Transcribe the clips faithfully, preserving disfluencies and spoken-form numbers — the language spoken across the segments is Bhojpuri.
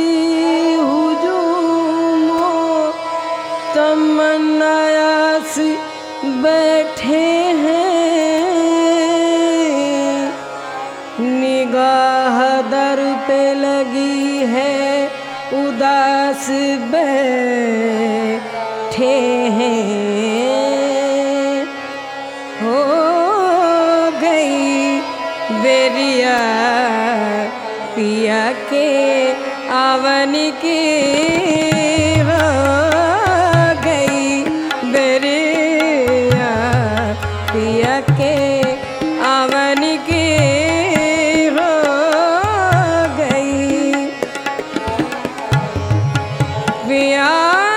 हुजूमो तमन्नायास बैठे हैं, निगाह दर पे लगी है उदास बैठे हैं। हो गई बेरिया पिया के आवन की, हो गई बेरिया पिया के आवन की, हो गई पिया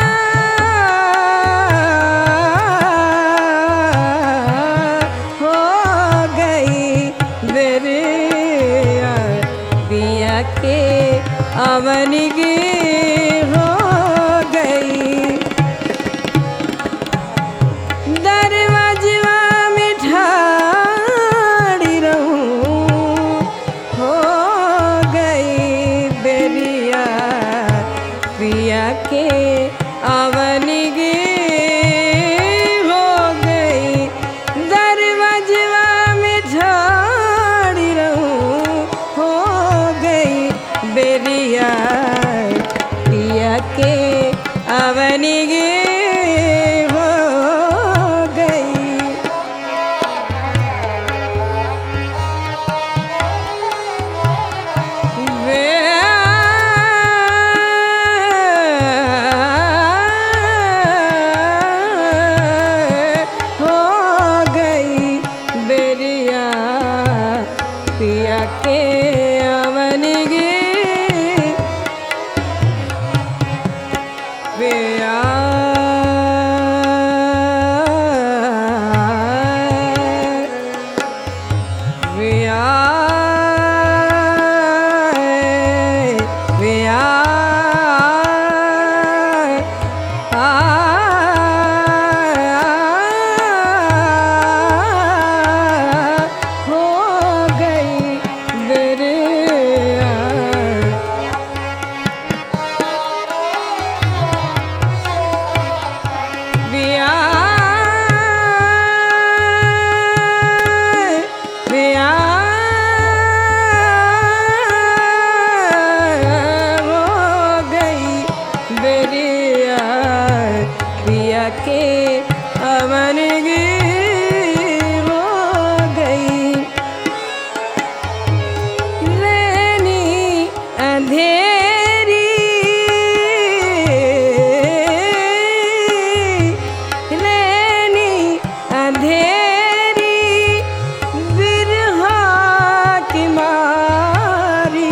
हो गई बेरिया पिया के आवन की, हो गई दरवाज़वा में ठाड़ी रहूं, हो गई बेरिया पिया के आवन की, हो गई दरवाज़वा में ठाड़ी रहूं, हो गई बेरिया पिया के आवन की, हो गई हो गई बेरिया पिया के आवन की, पिया पिया पिया हो गई बेरिया पिया पिया हो गई बेरिया पिया के आवन की, हो गई रैनी अंधेरी रैनी अंधेरी बिरहा की मारी,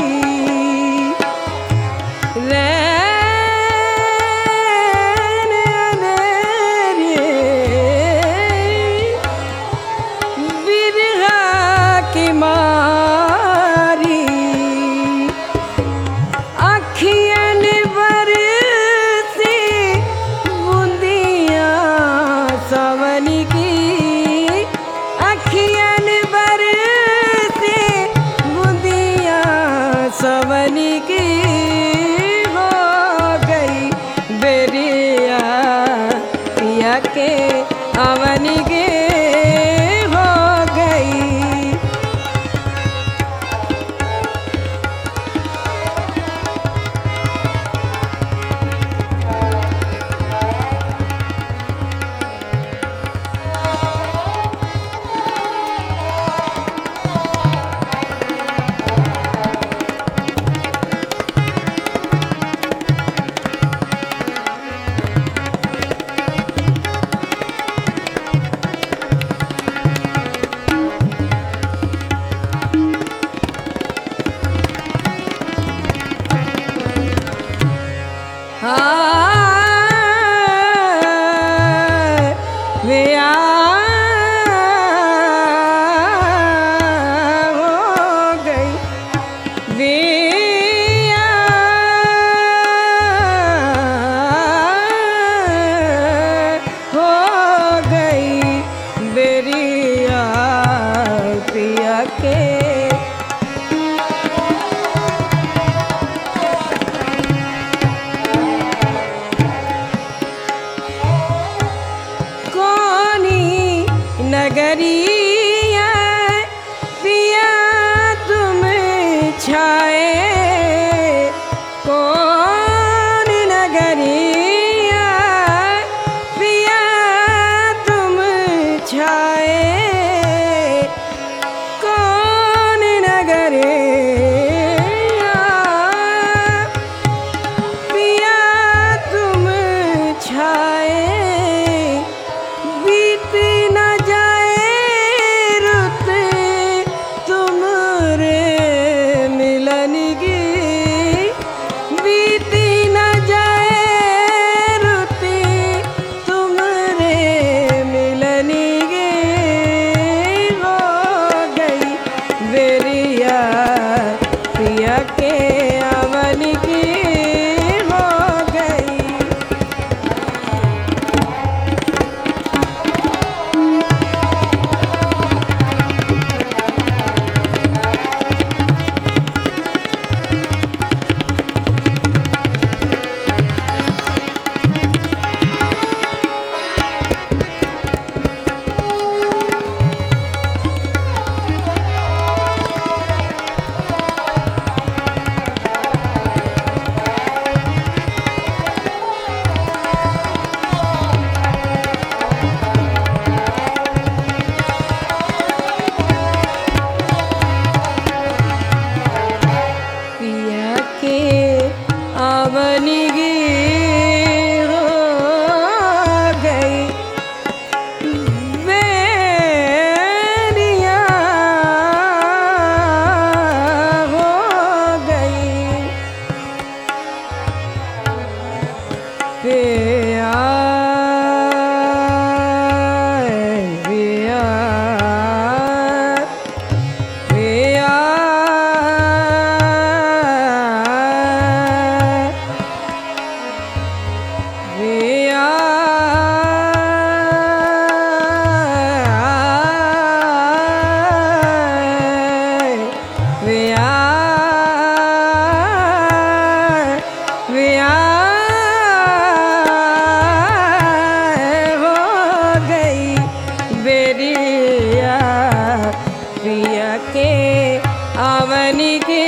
रैन अंधेरी बिरहा की मारी, अखियन बरसी बूंदियाँ सावन की, अखियन बरसी बूंदियाँ सावन की, हो अवनी की हो गई बेरिया हो गई पिया पिया पिया पिया पिया पिया हो गई बेरिया पिया के अवनी के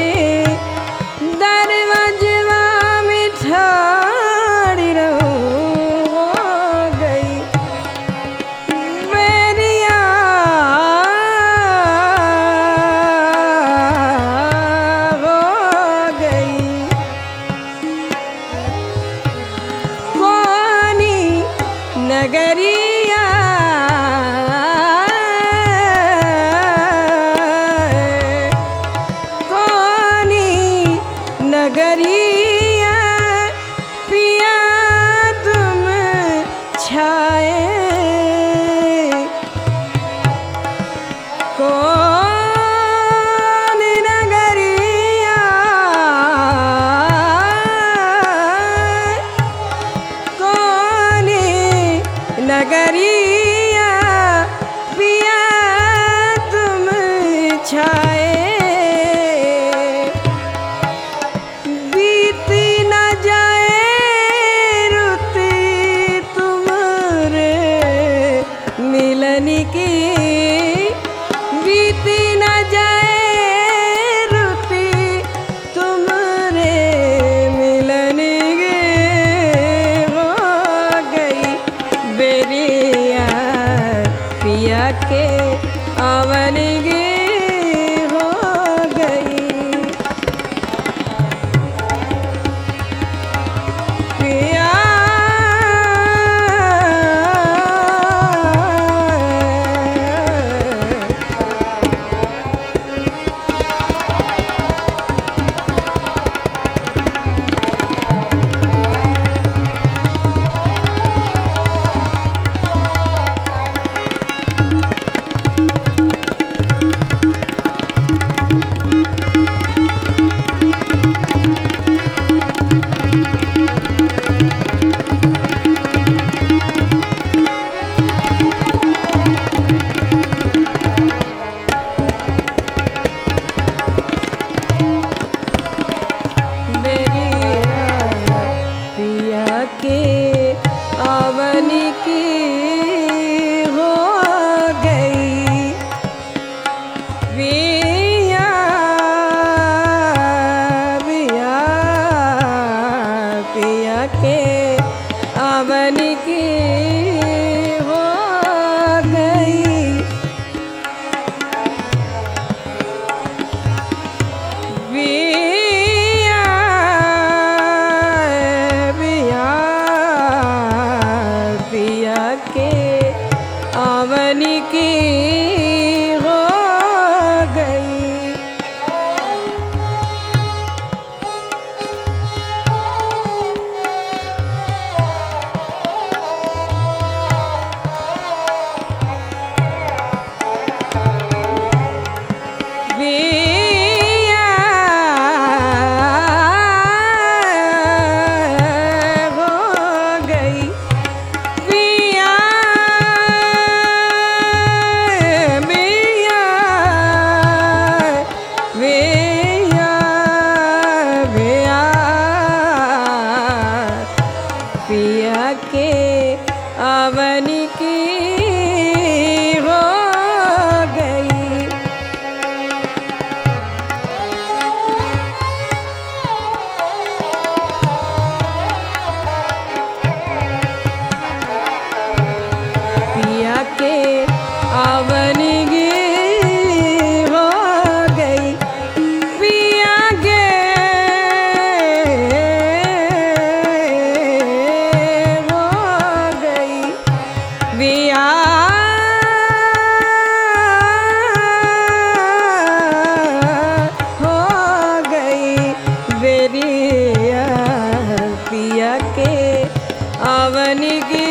दरवाजवा मिठाड़ी रहू हो गई बेरिया हो गई कोनी नगरिया कोनी नगरिया पिया तुम छाए कौन नगरिया कौन नगरिया पिया तुम छाए बीती न जाए रुती तुमरे मिलन की बीती न जाए रुती तुमरे मिलन की हो गई बेरिया पिया के अवन की हो गई पिया पिया के अवन की हो गई पिया पिया पिया के अवन की हो गई पिया पिया पिया के अवनी की हो गई की